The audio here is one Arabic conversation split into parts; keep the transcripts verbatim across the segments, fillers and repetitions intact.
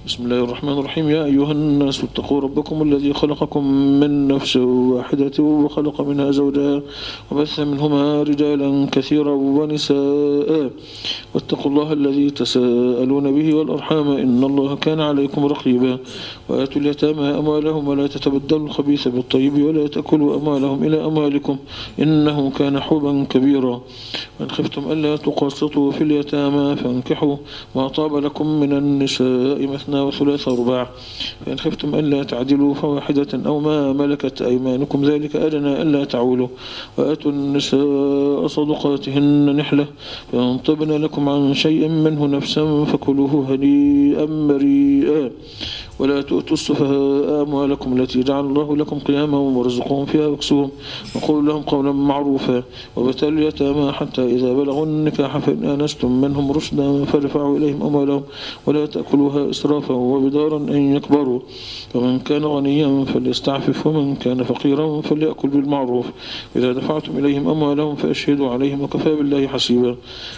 بسم الله الرحمن الرحيم. يا أيها الناس اتقوا ربكم الذي خلقكم من نفس واحدة وخلق منها زوجها وبث منهما رجالا كثيرا ونساء واتقوا الله الذي تساءلون به والأرحام إن الله كان عليكم رقيبا. وآتوا اليتامى أموالهم ولا تتبدلوا الخبيث بالطيب ولا تأكلوا أموالهم إلى أموالكم إنه كان حوبا كبيرا. وإن خفتم ألا تقسطوا في اليتامى فانكحوا ما طاب لكم من النساء مثنى وثلاث ورباع. فإن خفتم ألا تعدلوا فواحدة أو ما ملكت أيمانكم ذلك أدنى ألا تعولوا. وآتوا النساء صدقاتهن نحلة فإن طبن لكم عن شيء منه نفسا فكلوه هنيئا مريئا. ولا تؤتوا السفهاء أموالكم التي جعل الله لكم قياما وارزقوهم فيها واكسوهم وقولوا لهم قولا معروفا. وابتلوا اليتامى حتى إذا بلغوا النكاح فإن آنستم منهم رشدا فارفعوا إليهم أموالهم ولا تأكلوها إسرافا وبدارا أن يكبروا. فمن كان غنيا فليستعفف ومن كان فقيرا فليأكل بالمعروف. إذا دفعتم إليهم أموالهم فأشهدوا عليهم وكفى بالله حسيبا.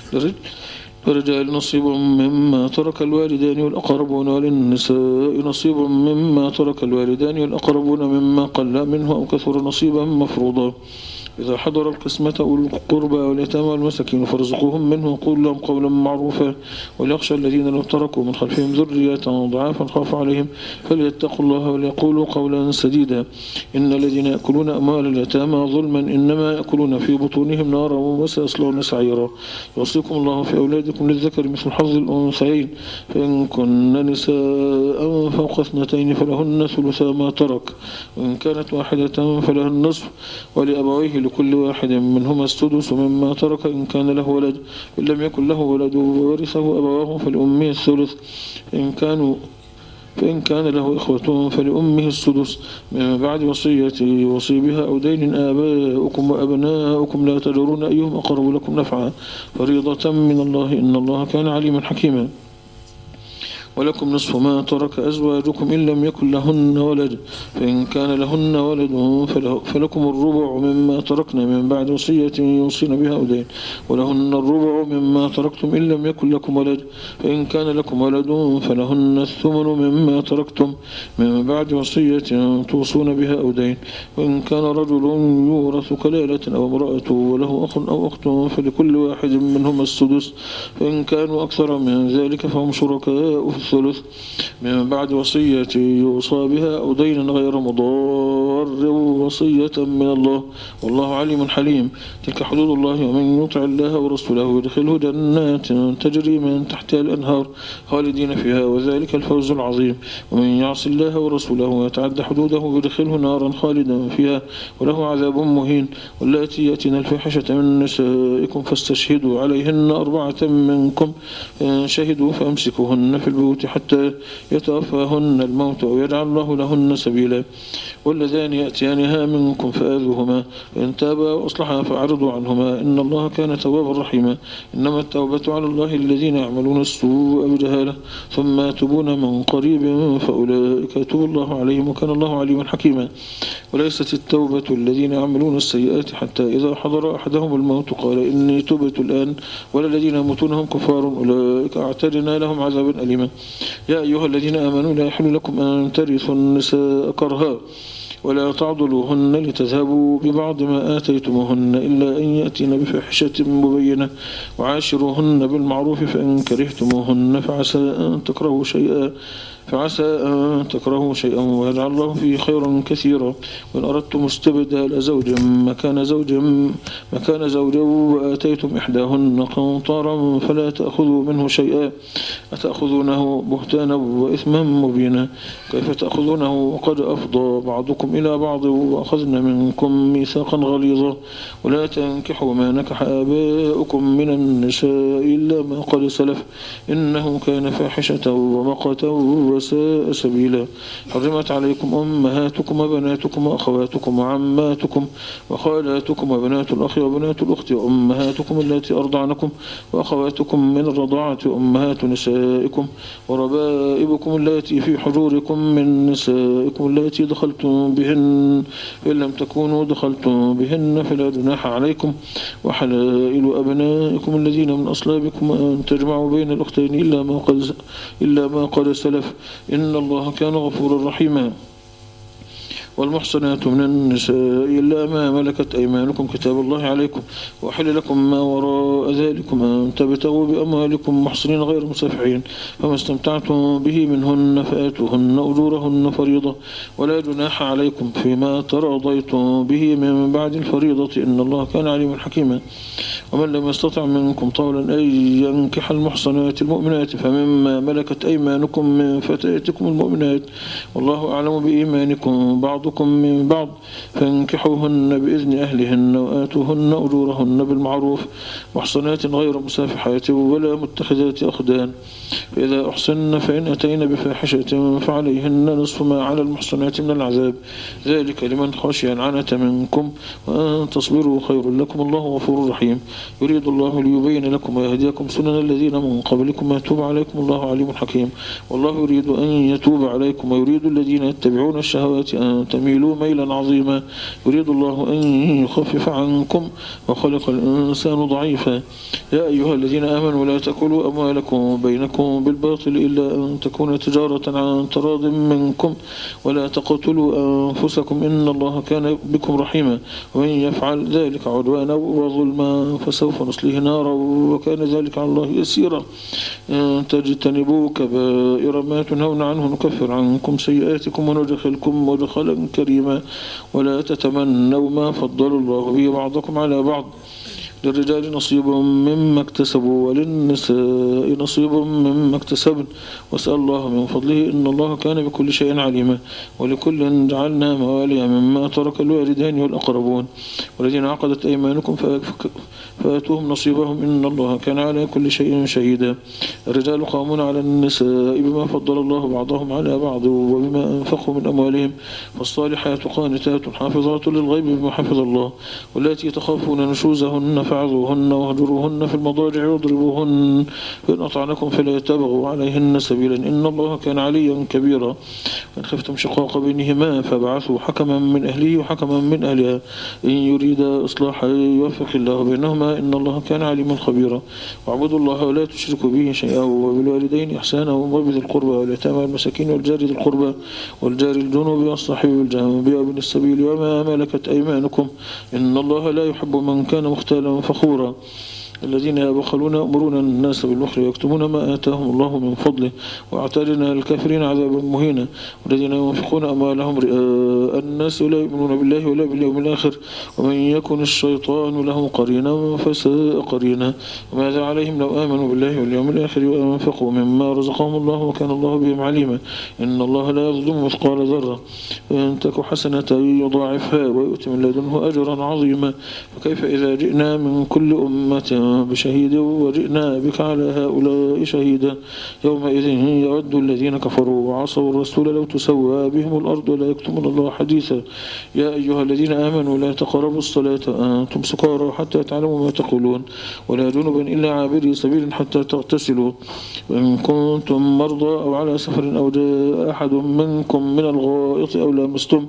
للرجال نصيب مما ترك الوالدان والأقربون وللنساء نصيب مما ترك الوالدان والأقربون مما قل منه أو كثر نصيبا مفروضا. إذا حضر القسمة أولو القربى واليتامى والمساكين فارزقوهم منه وقولوا لهم قولا معروفا. وليخشى الذين لو تركوا من خلفهم ذرية ضعافا خافوا عليهم فليتقوا الله وليقولوا قولا سديدا. إن الذين يأكلون أموال اليتامى ظلما إنما يأكلون في بطونهم نارا وسيصلون سعيرا. يوصيكم الله في أولادكم للذكر مثل حظ الأنثيين فإن كن نساء فوق اثنتين فلهن ثلثا ما ترك وإن كانت واحدة فلها النصف ولأبويه لكل واحد منهما السدس مما ترك إن كان له ولد إن لم يكن له ولد وورثه أبواه فلأمه الثلث إن كانوا فإن كان له إخوة فلأمه السدس من بعد وصية يوصي بها أو دين. آباؤكم وأبناؤكم لا تدرون أيهم أقرب لكم نفعا فريضة من الله إن الله كان عليما حكيما. ولكم نصف ما ترك أزواجكم إن لم يكن لهن ولد فإن كان لهن ولد فلكم الربع مما تركنا من بعد وصية يوصين بها أو دين ولهن الربع مما تركتم إن لم يكن لكم ولد فإن كان لكم ولد فلهن الثمن مما تركتم من بعد وصية توصون بها أو دين. وإن كان رجل يورث كلالة أو امرأة وله أخ أو أخت فلكل واحد منهما السدس فإن كانوا أكثر من ذلك فهم شركاء في الثلث من بعد وصية يوصى بها أو دين غير مضار وصية من الله والله عليم حليم. تلك حدود الله ومن يطع الله ورسوله يدخله جنات تجري من تحتها الأنهار خالدين فيها وذلك الفوز العظيم. ومن يعص الله ورسوله ويتعد حدوده يدخله نارا خالدا فيها وله عذاب مهين. واللاتي يأتين الفاحشة من نسائكم فاستشهدوا عليهن أربعة منكم فإن شهدوا فأمسكوهن في البيوت حتى يتوفاهن الموت أو يجعل الله لهن سبيلا. واللذان يأتيانها منكم فآذوهما فإن تابا وأصلحا فأعرضوا عنهما إن الله كان توابا رحيما. إنما التوبة على الله الذين يعملون السوء بجهالة ثم يتوبون من قريب فأولئك يتوب الله عليهم وكان الله عليما حكيما. وليست التوبة الذين يعملون السيئات حتى إذا حضر أحدهم الموت قال إني تبت الآن ولا الذين يموتون هم كفار أولئك أعتدنا لهم عذابا أليما. يا أيها الذين آمنوا لا يحل لكم أن ترثوا النساء كرها ولا تعضلوهن لتذهبوا ببعض ما آتيتموهن إلا أن يأتين بفاحشة مبينة وعاشروهن بالمعروف فإن كرهتموهن فعسى أن تكرهوا شيئا فعسى أن تكرهوا شيئا ويجعل الله فيه خيرا كثيرا. وإن أردتم استبدال زوج مكان زوج مكان زوج وآتيتم إحداهن قنطارا فلا تأخذوا منه شيئا أتأخذونه بهتانا وإثما مبينا. كيف تأخذونه وقد أفضى بعضكم إلى بعض وأخذن منكم ميثاقا غليظا. ولا تنكحوا ما نكح آباؤكم من النساء إلا ما قد سلف إنه كان فاحشة ومقتا وساء سبيلا. حرمت عليكم أمهاتكم وبناتكم وأخواتكم وعماتكم وخالاتكم وبنات الأخ وبنات الأخت وأمهاتكم التي أرضعنكم وأخواتكم من الرضاعة وأمهات نسائكم وربائبكم التي في حجوركم من نسائكم التي دخلتم بهن، فإن لم تكونوا دخلتم بهن فلا جناح عليكم. وحلائل أبنائكم الذين من أصلابكم أن تجمعوا بين الأختين إلا ما قد إلا ما قد سلف، إن الله كان غفورا رحيما. والمحصنات من النساء إلا ما ملكت أيمانكم كتاب الله عليكم، وأحل لكم ما وراء ذلكم أن تبتغوا بأموالكم محصنين غير مسافحين، فما استمتعتم به منهن فآتوهن أجورهن فريضة، ولا جناح عليكم فيما تراضيتم به من بعد الفريضة، إن الله كان عليما حكيما. ومن لم يستطع منكم طولا أن ينكح المحصنات المؤمنات فمما ملكت أيمانكم من فتياتكم المؤمنات، والله أعلم بإيمانكم بعضكم من بعض، فانكحوهن بإذن أهلهن وآتوهن أجورهن بالمعروف، محصنات غير مسافحات ولا متخذات أخدان. فإذا أحسن فإن أتين بفاحشة فعليهن نصف ما على المحصنات من العذاب، ذلك لمن خشي العنة منكم، وأن تصبروا خير لكم، الله غفور رحيم. يريد الله ليبين لكم ويهديكم سنن الذين من قبلكم ويتوب عليكم، الله عليم حكيم. والله يريد أن يتوب عليكم ويريد الذين يتبعون الشهوات أن تميلوا ميلا عظيما، يريد الله أن يخفف عنكم وخلق الإنسان ضعيفا. يا أيها الذين آمنوا لا تأكلوا أموالكم بينكم بالباطل إلا أن تكون تجارة عن تراض منكم، ولا تقتلوا أنفسكم إن الله كان بكم رحيما، ومن يفعل ذلك عدوانا وظلما فسوف نصليه نارا وكان ذلك على الله يسيرا. إن تجتنبوا كبائر ما تنهون عنه نكفر عنكم سيئاتكم وندخلكم مدخلا كريما. ولا تتمنوا ما فضل الله به بعضكم على بعض، للرجال نصيب مما اكتسبوا وللنساء نصيب مما اكتسبن، واسأل الله من فضله إن الله كان بكل شيء عليما. ولكل جعلنا موالي مما ترك الوالدان والأقربون والذين عقدت أيمانكم فآتوهم نصيبهم إن الله كان على كل شيء شهيدا. الرجال قامون على النساء بما فضل الله بعضهم على بعض وبما أنفقوا من أموالهم، فالصالحات قانتات حافظات للغيب بما حفظ الله، والتي تخافون نشوزهن فاعظوهن واهجروهن في المضاجع واضربوهن، فإن أطعنكم فلا تبغوا عليهن سبيلا إن الله كان عليا كبيرا. وإن خفتم شقاق بينهما فابعثوا حكما من أهله وحكما من أهلها إن يريد إصلاحا يوفق الله بينهما إن الله كان عليما خبيرا. واعبدوا الله ولا تشركوا به شيئا وبالوالدين إحسانا وبذي القربى واليتامى والمساكين والجار ذي القربى والجار الجنوب والصاحب بالجنب وابن السبيل وما ملكت أيمانكم إن الله لا يحب من كان مختالا فخورا. الذين يبخلون يأمرون الناس بالبخل ويكتمون ما آتاهم الله من فضله وأعتدنا للكافرين عذابا مهينا. والذين ينفقون أموالهم رئاء الناس ولا يؤمنون بالله ولا باليوم الآخر ومن يكن الشيطان له قرينا فساء قرينا. وماذا عليهم لو آمنوا بالله واليوم الآخر وأنفقوا مما رزقهم الله وكان الله بهم عليما. إن الله لا يظلم مثقال ذرة وإن تك حسنة يضاعفها ويؤتي من لدنه أجرا عظيما. فكيف إذا جئنا من كل أمة بشهيد وجئنا بك على هؤلاء شهيدا يومئذ يود الذين كفروا وعصوا الرسول لو تسوى بهم الأرض ولا يكتمون الله حديثا. يا أيها الذين آمنوا لا تقربوا الصلاة أنتم سكارى حتى تعلموا ما تقولون ولا جنبا إلا عابري سبيل حتى تغتسلوا وإن كنتم مرضى أو على سفر أو جاء أحد منكم من الغائط أو لامستم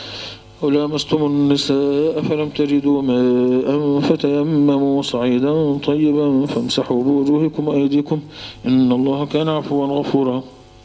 أو لامستم النساء فلم تجدوا ماء فتيمموا صعيدا طيبا فامسحوا بوجوهكم وأيديكم إن الله كان عفوا غفورا.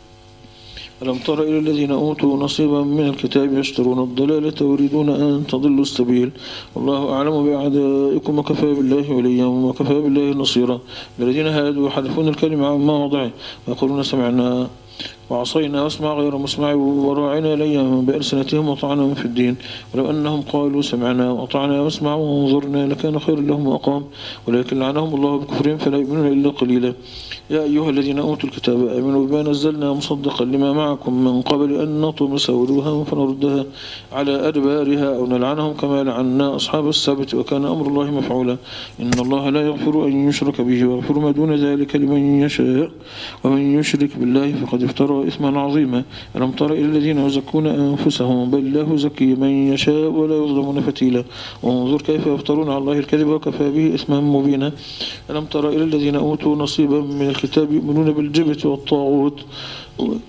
ألم تر إلى الذين أوتوا نصيبا من الكتاب يشترون الضلالة ويريدون أن تضلوا السبيل والله أعلم بأعدائكم وكفى بالله وليا وكفى بالله نصيرا. الذين هادوا يحرفون الكلمة عن مواضعه ويقولون سمعنا وعصينا واسمع غير مسمع وراعنا ليا بألسنتهم وطعنا في الدين ولو أنهم قالوا سمعنا وطعنا واسمع وانظرنا لكان خير لهم وأقام ولكن لعنهم الله بكفرهم فلا يؤمنون إلا قليلا. يا أيها الذين أوتوا الكتاب آمنوا بما نزلنا مصدقا لما معكم من قبل أن نطمس وجوههم فنردها على أدبارها أو نلعنهم كما لعنا أصحاب السبت وكان أمر الله مفعولا. إن الله لا يغفر أن يشرك به ويغفر ما دون ذلك لمن يشاء ومن يشرك بالله فقد افترى إثما عظيما. ألم تر إلى الذين يزكون أنفسهم بل الله يزكي من يشاء ولا يظلمون فتيلا. وانظر كيف يفترون على الله الكذب وكفى به إثما مبينا. ألم تر إلى الذين أوتوا نصيبا من الكتاب يؤمنون بالجبت والطاغوت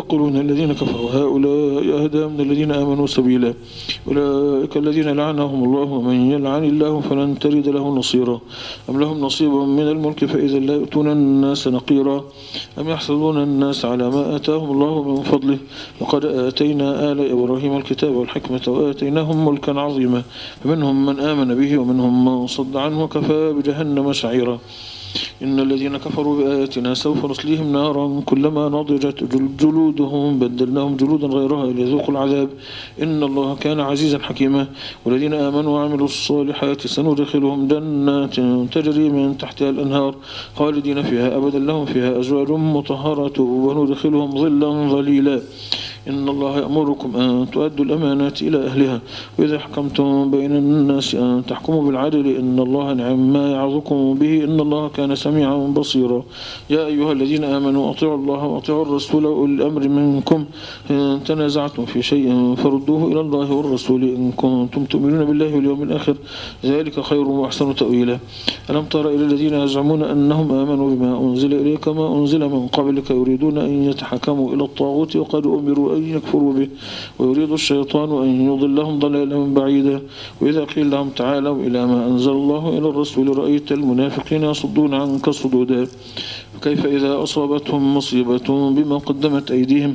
يقولون الذين كفروا هؤلاء أهدى من الذين آمنوا سبيلا أولئك الذين لعنهم الله ومن يلعن الله فلن تجد له نصيرا أم لهم نصيب من الملك فإذا لا يؤتون الناس نقيرا أم يحسدون الناس على ما آتاهم الله من فضله وقد آتينا آل إبراهيم الكتاب والحكمة وآتيناهم ملكا عظيما فمنهم من آمن به ومنهم من صد عنه وكفى بجهنم سعيرا إن الذين كفروا بآياتنا سوف نصليهم نارا كلما نضجت جلودهم بدلناهم جلودا غيرها ليذوقوا العذاب إن الله كان عزيزا حكيما والذين آمنوا وعملوا الصالحات سندخلهم جنات تجري من تحتها الأنهار خالدين فيها أبدا لهم فيها أزواج مطهرة وندخلهم ظلا ظليلا إن الله يأمركم أن تؤدوا الأمانات إلى أهلها وإذا حكمتم بين الناس أن تحكموا بالعدل إن الله نعم ما يعظكم به إن الله كان سميعا بصيرا يا أيها الذين آمنوا أطيعوا الله وأطيعوا الرسول وأولي الأمر منكم إن تنازعتم في شيء فردوه إلى الله والرسول إن كنتم تؤمنون بالله واليوم الآخر ذلك خير وأحسن تأويلا ألم تر إلى الذين يزعمون أنهم آمنوا بما أنزل إليك ما أنزل من قبلك يريدون أن يتحكموا إلى الطاغوت وقد أمروا أن يكفروا به ويريد الشيطان أن يضلهم ضلالا بعيدا وإذا قيل لهم تعالوا إلى ما أنزل الله إلى الرسول رأيت المنافقين يصدون عنك صدودا فكيف إذا أصابتهم مصيبة بما قدمت أيديهم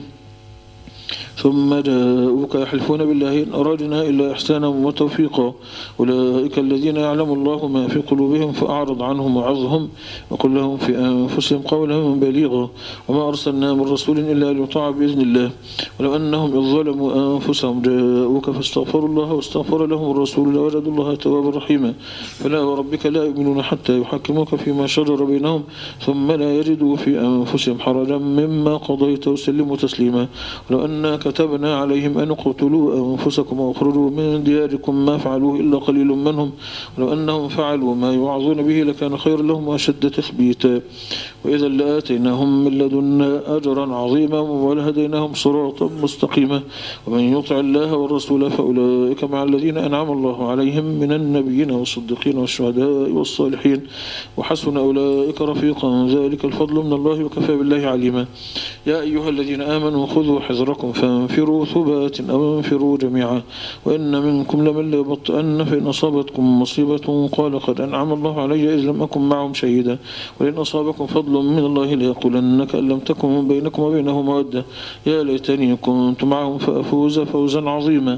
ثم جاءوك يحلفون بالله إن أرادنا إلا إحسانا وتوفيقا أولئك الذين يعلم الله ما في قلوبهم فأعرض عنهم وعظهم وقل لهم في أنفسهم قولا بليغا وما أرسلنا من رسول إلا ليطاع بإذن الله ولو أنهم إذ ظلموا أنفسهم جاءوك فاستغفروا الله واستغفر لهم الرسول لوجدوا الله توابا رحيما فلا وربك لا يؤمنون حتى يحكموك فيما شجر بينهم ثم لا يجدوا في أنفسهم حرجا مما قضيت وسلموا تسليما ولو أنك كتبنا عليهم أن اقتلوا أنفسكم واخرجوا من دياركم ما فعلوه إلا قليل منهم ولو أنهم فعلوا ما يوعظون به لكان خير لهم وأشد تثبيتا وإذا لآتيناهم من لدنا أجرا عظيما ولهديناهم صراطا مستقيما ومن يطع الله والرسول فأولئك مع الذين أنعم الله عليهم من النبيين والصديقين والشهداء والصالحين وحسن أولئك رفيقا ذلك الفضل من الله وكفى بالله عليما يا أيها الذين آمنوا خذوا حذركم فانفروا ثبات أو انفروا جميعا وإن منكم لمن ليبطئن فإن أصابتكم مصيبة قال قد أنعم الله علي إذ لم أكن معهم شهيدا ولئن أصابكم فضل من الله ليقولن كأن لم تكن بينكم وبينه مودة يا ليتني كنت معهم فأفوز فوزا عظيما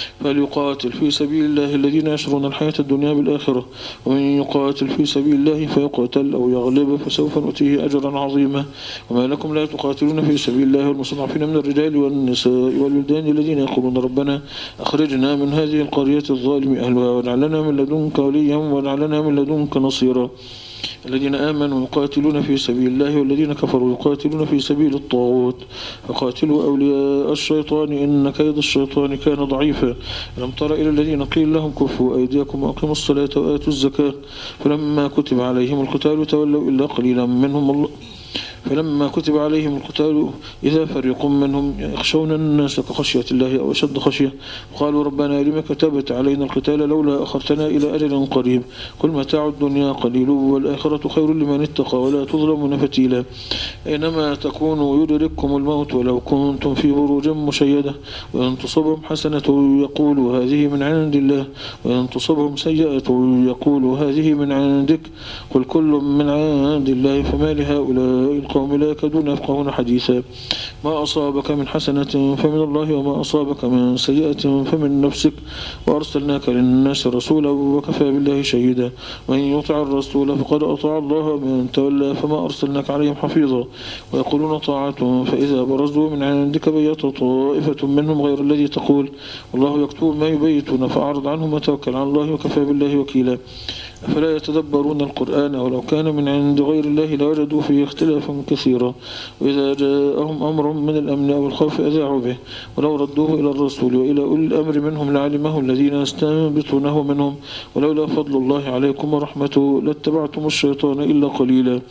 فليقاتل في سبيل الله الذين يشرون الحياة الدنيا بالآخرة ومن يقاتل في سبيل الله فيقتل أو يغلب فسوف نؤتيه أجرا عظيما وما لكم لا تقاتلون في سبيل الله والمستضعفين من الرجال والنساء والولدان الذين يقولون ربنا أخرجنا من هذه القرية الظالم أهلها واجعل لنا من لدنك وليا واجعل لنا من لدنك نصيرا الذين آمنوا يقاتلون في سبيل الله والذين كفروا يقاتلون في سبيل الطاغوت فقاتلوا أولياء الشيطان إن كيد الشيطان كان ضعيفا ألم تر إلى الذين قيل لهم كفوا أيديكم وأقيموا الصلاة وآتوا الزكاة فلما كتب عليهم القتال تولوا إلا قليلا منهم الله فلما كتب عليهم القتال إذا فريق منهم يخشون الناس كخشية الله أو أشد خشية قالوا ربنا لما كتبت علينا القتال لولا أخرتنا إلى أجل قريب قل متاع الدنيا قليل والآخرة خير لمن اتقى ولا تظلمون فتيلا أينما تكونوا يدرككم الموت ولو كنتم في بروج مشيدة وإن تصبهم حسنة يقولوا هذه من عند الله وإن تصبهم سيئة يقولوا هذه من عندك قل كل من عند الله فما لهؤلاء القوم لا يكادون يفقهون حديثا ما أصابك من حسنة فمن الله وما أصابك من سيئة فمن نفسك وأرسلناك للناس رسولا وكفى بالله شهيدا وإن يطع الرسول فقد أطاع الله من تولى فما أرسلناك عليهم حفيظا ويقولون طاعة فإذا برزوا من عندك بيت طائفة منهم غير الذي تقول والله يكتب ما يبيتون فأعرض عنهم وتوكل على الله وكفى بالله وكيلا أفلا يتدبرون القرآن ولو كان من عند غير الله لوجدوا فيه اختلافا كثيرا وإذا جاءهم أمر من الأمن أو الخوف أذاعوا به ولو ردوه إلى الرسول وإلى أولي الأمر منهم لعلمه الذين يستنبطونه منهم ولولا فضل الله عليكم ورحمته لاتبعتم الشيطان إلا قليلا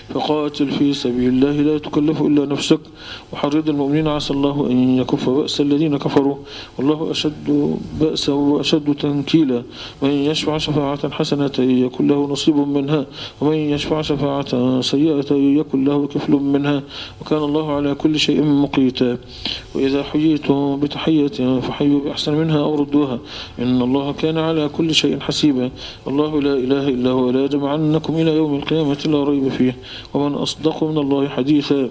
فقاتل في سبيل الله لا تكلف إلا نفسك وحرض المؤمنين عسى الله أن يكف بأس الذين كفروا والله أشد بأسا وأشد تنكيلا من يشفع شفاعة حسنة حسنة يكن له نصيب منها ومن يشفع شفاعة سيئة يكن له كفل منها وكان الله على كل شيء مقيتا. وإذا حييتم بتحية فحيوا بأحسن منها أو ردوها إن الله كان على كل شيء حسيبا. الله لا إله إلا هو لا يجمعنكم إلى يوم القيامة لا ريب فيه ومن أصدق من الله حديثا.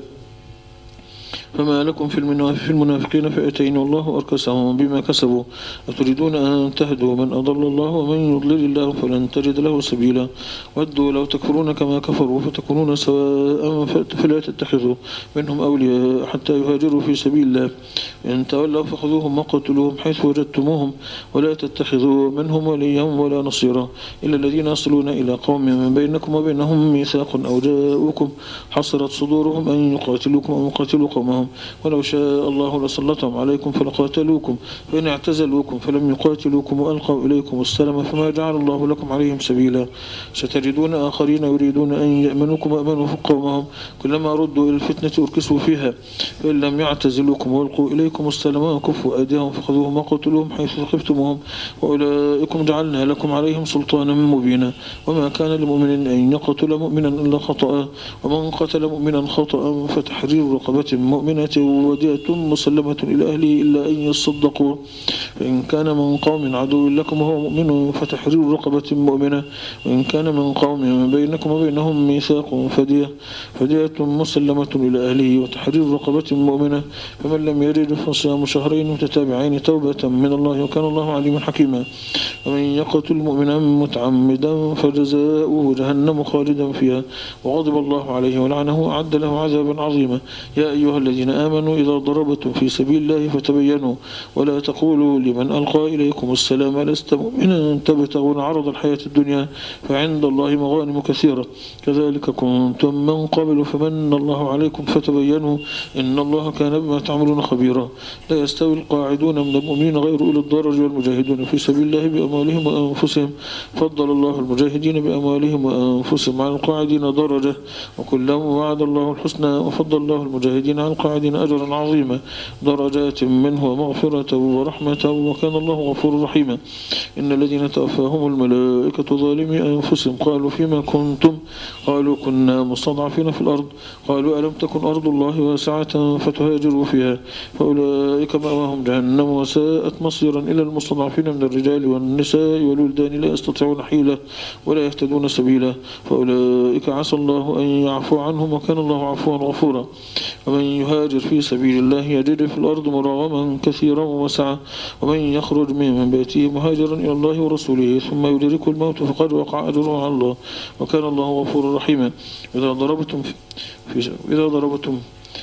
فما لكم في المنافقين فئتين والله أركسهم بما كسبوا أتريدون أن تهدوا من أضل الله ومن يضلل الله فلن تجد له سبيلا. ودوا لو تكفرون كما كفروا فتكونون سواء فلا تتخذوا منهم أولياء حتى يهاجروا في سبيل الله إن تولوا فخذوهم وقتلوهم حيث وجدتموهم ولا تتخذوا منهم وليا ولا نصيرا إلا الذين يصلون إلى قوم من بينكم وبينهم ميثاق أو جاءوكم حصرت صدورهم أن يقاتلوكم أو يقاتلوا قومهم ولو شاء الله لسلطهم عليكم فلقاتلوكم فإن اعتزلوكم فلم يقاتلوكم وألقوا إليكم السلام فما جعل الله لكم عليهم سبيلا. ستجدون آخرين يريدون أن يأمنوكم وأمنوا قومهم كلما ردوا إلى الفتنة أركسوا فيها فإن لم يعتزلوكم وألقوا إليكم السلام وكفوا أيديهم فخذوهم وقتلوهم حيث ثقفتموهم وأولئكم جعلنا لكم عليهم سلطانا مبينا. وما كان لمؤمن أن يقتل مؤمنا إلا خطأ ومن قتل مؤمنا خطأ فتحرير رقبة مؤمنة ودية مسلمة إلى أهله إلا أن يصدقوا فإن كان من قوم عدو لكم وهو مؤمن فتحرير رقبة مؤمنة وإن كان من قوم بينكم وبينهم ميثاق فدية فدية مسلمة إلى أهله وتحرير رقبة مؤمنة فمن لم يرد فصيام شهرين متتابعين توبة من الله وكان الله عليما حكيما. ومن يقتل مؤمنا متعمدا فجزاؤه جهنم خالدا فيها وغضب الله عليه ولعنه وأعد له عذابا عظيما. يا أيها الذين آمنوا إذا ضربتم في سبيل الله فتبينوا ولا تقولوا لمن ألقى إليكم السلام لست مؤمنا تبتغون عرض الحياة الدنيا فعند الله مغانم كثيرة كذلك كنتم من قبل فمن الله عليكم فتبينوا إن الله كان بما تعملون خبيرا. لا يستوي القاعدون من المؤمنين غير أولي الضرر والمجاهدون في سبيل الله بأموالهم وأنفسهم فضل الله المجاهدين بأموالهم وأنفسهم على القاعدين درجة وكلا وعد الله الحسنى وفضل الله المجاهدين على القاعدين أجرا عظيما درجات منه ومغفرة ورحمة وكان الله غفور رحيما. إن الذين توفاهم الملائكة ظالمي أنفسهم قالوا فيما كنتم قالوا كنا مستضعفين في الأرض قالوا ألم تكن أرض الله واسعة فتهاجروا فيها فأولئك مأواهم جهنم وساءت مصيرا إلى المستضعفين من الرجال والنساء والولدان لا يستطيعون حيلة ولا يهتدون سبيلا فأولئك عسى الله أن يعفو عنهم وكان الله عفوا غفورا. ومن يهاجر في سبيل الله يجد في الأرض مراغما كثيرا ووسعا ومن يخرج من بيته مهاجرا إلى الله ورسوله ثم يدرك الموت فقد وقع أجره على الله وكان الله غفورا رحيما. إذا ضربتم في إذا ضربتم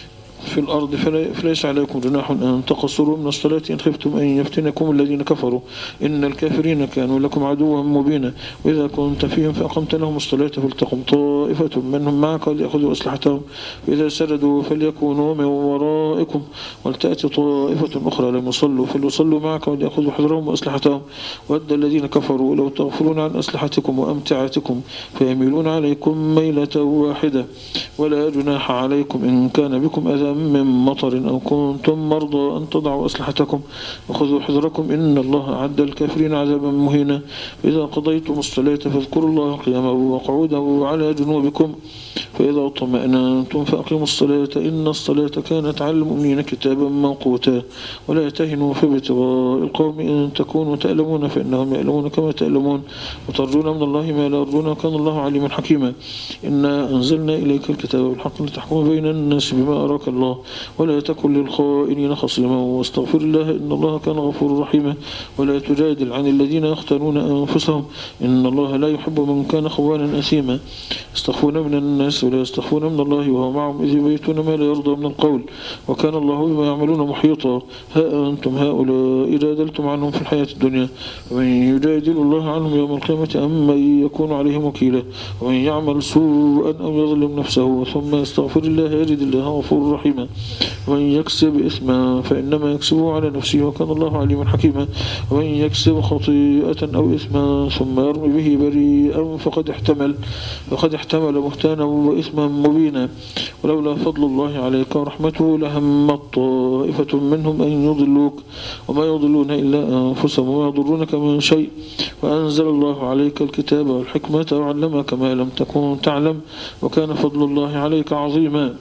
في الأرض فليس عليكم جناح أن تقصروا من الصلاة إن خفتم أن يفتنكم الذين كفروا إن الكافرين كانوا لكم عدوا مبينا. وإذا كنت فيهم فأقمت لهم الصلاة فلتقم طائفة منهم معك ليأخذوا أسلحتهم فإذا سجدوا فليكونوا من ورائكم ولتأتي طائفة أخرى لم يصلوا فليصلوا معك وليأخذوا حذرهم وأسلحتهم ود الذين كفروا لو تغفلون عن أسلحتكم وأمتعتكم فيميلون عليكم ميلة واحدة ولا جناح عليكم إن كان بكم أذى من مطر أو كنتم مرضى أن تضعوا أسلحتكم وخذوا حذركم إن الله أعد الكافرين عذابا مهينا. إذا قضيتم الصلاة فاذكروا الله قياما وقعودا وعلى جنوبكم فإذا اطمأننتم فأقيموا الصلاة إن الصلاة كانت على المؤمنين كتابا موقوتا. ولا تهنوا في ابتغاء القوم إن تكونوا تألمون فإنهم يألمون كما تألمون وترجون من الله ما لا يرجون وكان الله عليما حكيما. إنا أنزلنا إليك الكتاب بالحق لتحكم بين الناس بما أراك الله ولا تكن للخائنين خصيما واستغفر الله إن الله كان غفورا رحيما. ولا تجادل عن الذين يختانون أنفسهم إن الله لا يحب من كان خوانا أثيما. يستخفون من الناس ولا يستخفون من الله وهو معهم إذ يبيتون ما لا يرضى من القول وكان الله بما يعملون محيطا. ها أنتم هؤلاء جادلتم عنهم في الحياة الدنيا ومن يجادل الله عنهم يوم القيامة أم من يكون عليهم وكيلا. ومن يعمل سوءا أو يظلم نفسه ثم يستغفر الله يجد الله غفورا رحيما. ومن يكسب إثما فإنما يكسبه على نفسه وكان الله عليما حكيما. ومن يكسب خطيئة أو إثما ثم يرمي به بريئا فقد احتمل فقد احتمل بهتانا وإثما مبينا. ولولا فضل الله عليك ورحمته لهمت طائفة منهم أن يضلوك وما يضلون إلا أنفسهم وما يضرونك من شيء، وأنزل الله عليك الكتاب والحكمة وعلمك ما لم تكن تعلم وكان فضل الله عليك عظيما.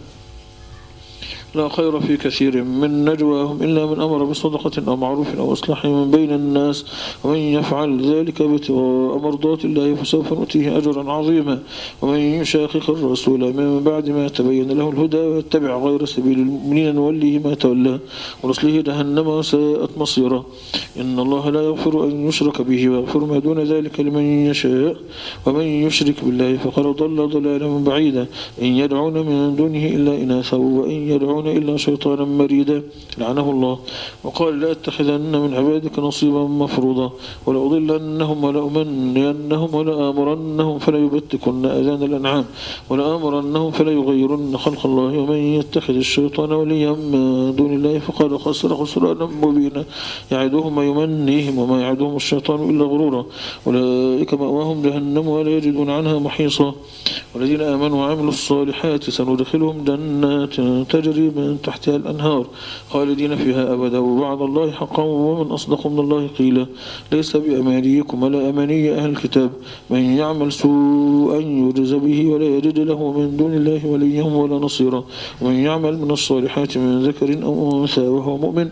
لا خير في كثير من نجواهم إلا من أمر بصدقة أو معروف أو إصلاح من بين الناس، ومن يفعل ذلك ابتغاء مرضات الله فسوف نؤتيه أجرا عظيما. ومن يشاقق الرسول من بعد ما تبين له الهدى ويتبع غير سبيل المؤمنين نوليه ما تولى ونصليه جهنم وساءت مصيرا. إن الله لا يغفر أن يشرك به ويغفر ما دون ذلك لمن يشاء، ومن يشرك بالله فقد ضل ضلالا بعيدا. إن يدعون من دونه إلا إناثا وإن يدعون إلا شيطانا مريدا لعنه الله. وقال لا أتخذن من عبادك نصيبا مفروضا ولأضلنهم ولأمنينهم ولآمرنهم فليبتكن أذان الأنعام ولآمرنهم فليغيرن خلق الله. ومن يتخذ الشيطان وليا من دون الله فقد خسر خسرانا مبينا. يعدهم ويمنيهم وما يعدهم الشيطان إلا غرورا. أولئك مأواهم جهنم ولا يجدون عنها محيصا. والذين آمنوا وعملوا الصالحات سندخلهم جنات تجري من تحتها الأنهار خالدين فيها أبدا ووعد الله حقا ومن أصدق من الله قيلا. ليس بأمانيكم ولا أماني أهل الكتاب من يعمل سوءا يجز به ولا يجد له من دون الله وليا ولا نصيرا. ومن يعمل من الصالحات من ذكر أو أنثى وهو مؤمن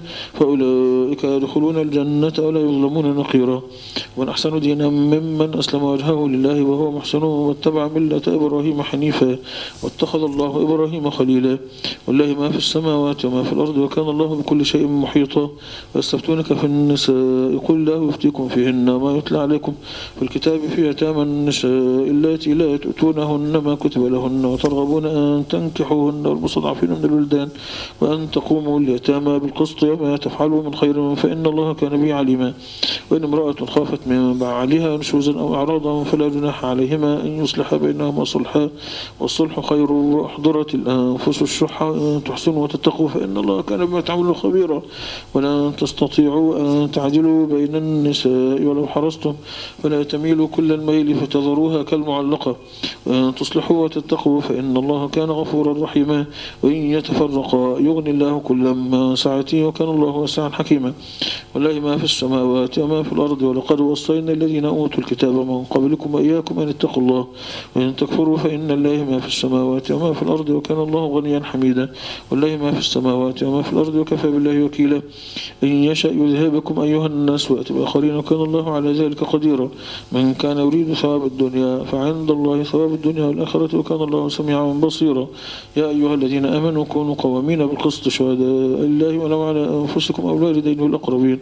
فأولئك يدخلون الجنة ولا يظلمون نقيرا. ومن أحسن دينا ممن أسلم وجهه لله وهو محسن واتبع ملة إبراهيم حنيفا واتخذ الله إبراهيم خليلا. والله ما في السماوات وما في الأرض وكان الله بكل شيء محيطا. ويستفتونك في النساء قل الله يفتيكم فيهن ما يتلى عليكم في الكتاب في يتامى النساء اللاتي لا تؤتونهن ما كتب لهن وترغبون أن تنكحوهن والمستضعفين من الولدان وأن تقوموا اليتامى بالقسط وما تفعلوا من خير فإن الله كان به عليما. وإن امرأة خافت من بعلها نشوزا أو إعراضا فلا جناح عليهما أن يصلح بينهما صلحا والصلح خير. وأحضرت الأنفس الشح أن تحسنوا وتتقوا فإن الله كان بما تعملون خبيرا. ولا تستطيعوا أن تعدلوا بين النساء ولو حرصتم فلا تميلوا كل الميل فتذروها كالمعلقة. وأن تصلحوا وتتقوا فإن الله كان غفورا رحيما. وإن يتفرقا يغني الله كلا من سعته وكان الله واسعا حكيما. والله ما في السماوات وما في الأرض ولقد وصينا الذين أوتوا الكتاب من قبلكم وإياكم أن اتقوا الله وإن تكفروا فإن الله ما في السماوات وما في الأرض وكان الله غنيا حميدا. والله ما في السماوات وما في الأرض وكفى بالله وكيلا. إن يشأ يذهبكم أيها الناس ويأتي بآخرين وكان الله على ذلك قديرا. من كان يريد ثواب الدنيا فعند الله ثواب الدنيا والآخرة وكان الله سميعا بصيرا. يا أيها الذين آمنوا كونوا قوامين بالقسط شهداء لله ولو على أنفسكم أو الوالدين والأقربين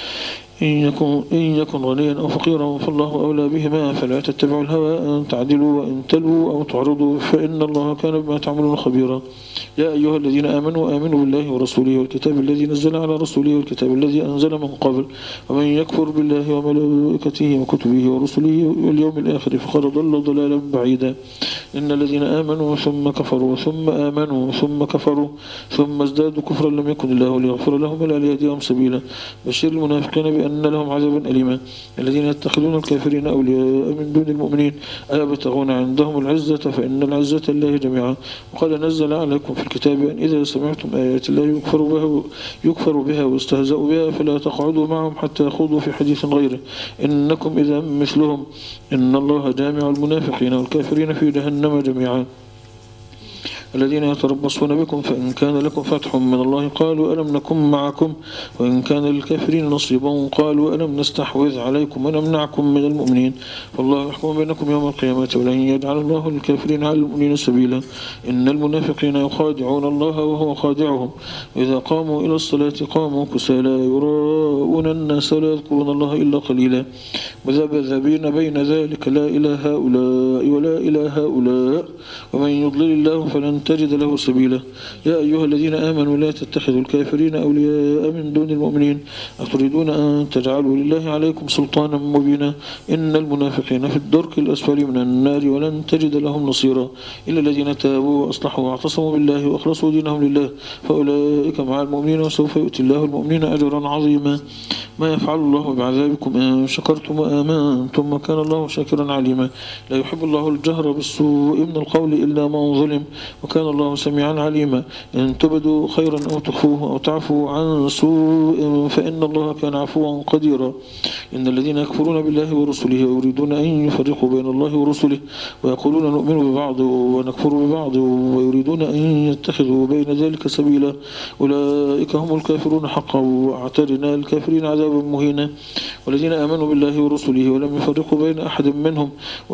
إن يكن, إن يكن غنيا أو فقيرا فالله أولى بهما فلا تتبعوا الهوى أن تعدلوا وإن تلووا أو تعرضوا فإن الله كان بما تعملون خبيرا. يا أيها الذين آمنوا آمنوا بالله ورسوله والكتاب الذي نزل على رسوله والكتاب الذي أنزل من قبل. ومن يكفر بالله وملائكته وكتبه ورسله واليوم الآخر فقد ضل ضلالا بعيدا. إن الذين آمنوا ثم كفروا ثم آمنوا ثم كفروا ثم ازدادوا كفرا لم يكن الله ليغفر لهم ولا ليهديهم سبيلا. بشر المنافقين بأن لهم عذابا أليما. الذين يتخذون الكافرين أولياء من دون المؤمنين أيبتغون عندهم العزة فإن العزة لله جميعا. وقد نزل عليكم في الكتاب أن إذا سمعتم آيات الله يكفر بها, يكفر بها ويستهزأ بها فلا تقعدوا معهم حتى يخوضوا في حديث غيره إنكم إذا مثلهم إن الله جامع المنافقين والكافرين في جهنم جميعا. الذين يتربصون بكم فإن كان لكم فتح من الله قالوا ألم نكن معكم وإن كان للكافرين نصيبا قالوا ألم نستحوذ عليكم ونمنعكم من المؤمنين فالله يحكم بينكم يوم القيامة ولن يجعل الله للكافرين على المؤمنين سبيلا. إن المنافقين يخادعون الله وهو خادعهم وإذا قاموا إلى الصلاة قاموا كسالى يراءون الناس ولا يذكرون الله إلا قليلا مذبذبين بين ذلك لا إلى هؤلاء ولا إلى هؤلاء ومن يضلل الله فلن تجد له سبيلا. يا أيها الذين آمنوا لا تتخذوا الكافرين أولياء من دون المؤمنين أتريدون أن تجعلوا لله عليكم سلطانا مبينا. إن المنافقين في الدرك الأسفل من النار ولن تجد لهم نصيرا إلا الذين تابوا وأصلحوا واعتصموا بالله وأخلصوا دينهم لله فأولئك مع المؤمنين وسوف يؤتي الله المؤمنين أجرا عظيما. ما يفعل الله بعذابكم إن شكرتم وآمنتم وكان الله شاكرا عليما. لا يحب الله الجهر بالسوء من القول إلا من ظلم وكان الله سميعا عليما. إن تبدوا خيرا أو تخفوه أو تعفوا عن سوء فإن الله كان عفوا قديرا. إن الذين يكفرون بالله ورسله ويريدون أن يفرقوا بين الله ورسله ويقولون نؤمن ببعض ونكفر ببعض ويريدون أن يتخذوا بين ذلك سبيلا أولئك هم الكافرون حقا واعتدنا الكافرين عذابا مهينا. والذين آمنوا بالله ورسله ولم يفرقوا بين أحد منهم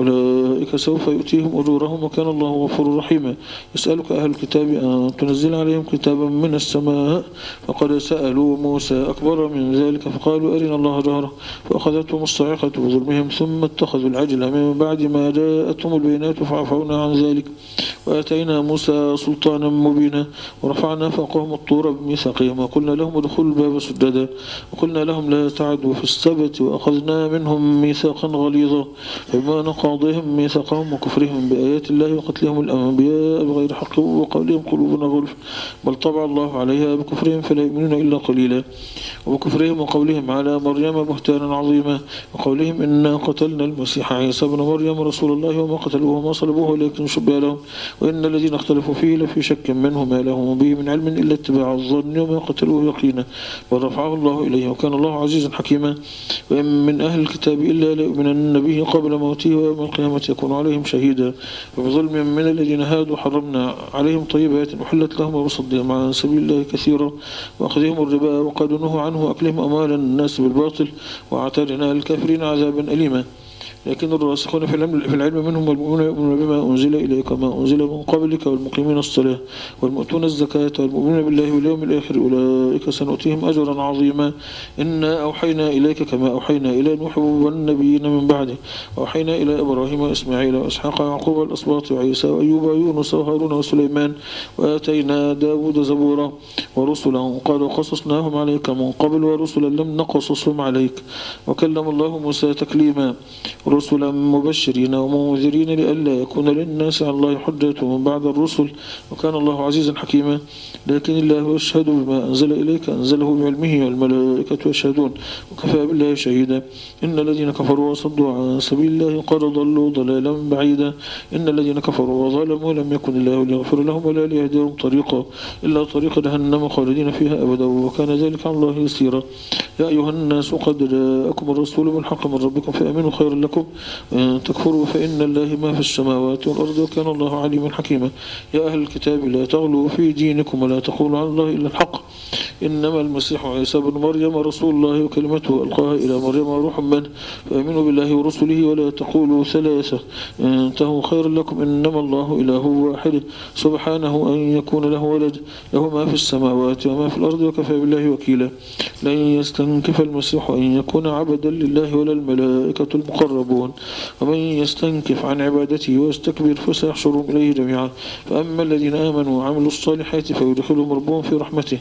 أولئك سوف يؤتيهم أجورهم وكان الله غفورا رحيما. يسألك أهل الكتاب أن تنزل عليهم كتابا من السماء فقد سألوا موسى أكبر من ذلك فقالوا أرنا الله جهرة فأخذتهم الصاعقة بظلمهم ثم اتخذوا العجل من بعد ما جاءتهم البينات فعفونا عن ذلك وآتينا موسى سلطانا مبينا ورفعنا فوقهم الطور بميثاقهم وقلنا لهم ادخلوا الباب سجدا وقلنا لهم لا تعدوا في السبت وأخذنا منهم ميثاقا غليظا فبما نقاضهم ميثاقهم وكفرهم بآيات الله وقتلهم الأنبياء بغير حق وقولهم قلوبنا غلف بل طبع الله عليها بكفرهم فلا يؤمنون إلا قليلا. وبكفرهم وقولهم على مريم بهتانا عظيما وقولهم إنا قتلنا المسيح عيسى بن مريم رسول الله وما قتلوه وما صلبوه ولكن شبه لهم وإن الذين اختلفوا فيه لفي شك منه ما لهم به من علم إلا اتباع الظن وما قتلوه يقينا بل رفعه الله إليه وكان الله عزيزا حكيما. وإن من أهل الكتاب إلا ليؤمنن به قبل موته ويوم القيامة يكون عليهم شهيدا. وبظلم من الذين هادوا حرمنا عليهم طيبات أحلت لهم وبصدهم عن سبيل الله كثيرا وأخذهم الربا وقد نهوا عنه أكلهم أموال الناس بالباطل وأعتدنا الكافرين عذابا أليما. لكن الراسخون في العلم, في العلم منهم والمؤمنون يؤمنون بما أنزل إليك ما أنزل من قبلك والمقيمين الصلاة والمؤتون الزكاة والمؤمنون بالله واليوم الآخر أولئك سنؤتيهم أجرا عظيما. إنا أوحينا إليك كما أوحينا إلى نوح والنبيين من بعده وأوحينا إلى إبراهيم وإسماعيل وإسحاق ويعقوب والأسباط وعيسى وأيوب ويونس وهارون وسليمان وآتينا داود زبورا ورسلا قالوا قصصناهم عليك من قبل ورسلا لم نقصصهم عليك وكلم الله موسى تكليما رسلا مبشرين ومنذرين لئلا يكون للناس على الله حجة من بعد الرسل وكان الله عزيزا حكيما. لكن الله يشهد بما أنزل إليك أنزله بعلمه والملائكة يشهدون وكفى بالله شهيدا. إن الذين كفروا وصدوا عن سبيل الله قد ضلوا ضلالا بعيدا. إن الذين كفروا وظلموا لم يكن الله ليغفر لهم ولا ليهديهم طريقا إلا طريق جهنم خالدين فيها أبدا وكان ذلك على الله يسيرا. يا أيها الناس قد جاءكم الرسول بالحق من ربكم فآمنوا خيرا لكم وإن تكفروا فإن الله ما في السماوات والأرض وكان الله عليما حكيما. يا أهل الكتاب لا تغلوا في دينكم ولا تقولوا على الله إلا الحق إنما المسيح عيسى بن مريم رسول الله وكلمته ألقاها إلى مريم وروح منه فآمنوا بالله ورسله ولا تقولوا ثلاثة انتهوا خيرا لكم إنما الله إله واحد سبحانه أن يكون له ولد له ما في السماوات وما في الأرض وكفى بالله وكيلا. لن يستنكف المسيح أن يكون عبدا لله ولا الملائكة المقربون ومن يستنكف عن عبادته ويستكبر فسيحشرهم إليه جميعا. فأما الذين آمنوا وعملوا الصالحات فيدخلهم ربهم في رحمته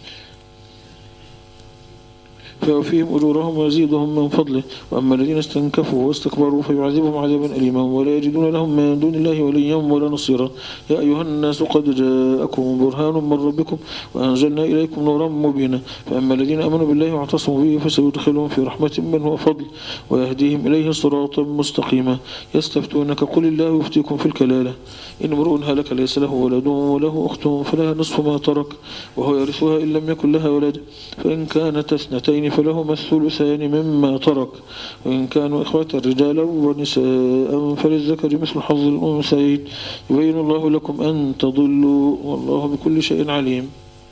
فيوفيهم أجورهم ويزيدهم من فضله. وأما الذين استنكفوا واستكبروا فيعذبهم عذابا أليما ولا يجدون لهم من دون الله وليا ولا نصيرا. يا أيها الناس قد جاءكم برهان من ربكم وأنزلنا إليكم نورا مبينا. فأما الذين آمنوا بالله واعتصموا به فسيدخلهم في رحمة منه وفضل ويهديهم إليه صراطا مستقيما. يستفتونك قل الله يفتيكم في الكلالة إن امرؤ هلك ليس له ولد وله أخت فلها نصف ما ترك وهو يرثها إن لم يكن لها ولد فإن كانت اثنتين فلهما الثلثان مما ترك وإن كانوا إخوة رجالا ونساء فللذكر مثل حظ الأنثيين يبين الله لكم أن تضلوا والله بكل شيء عليم.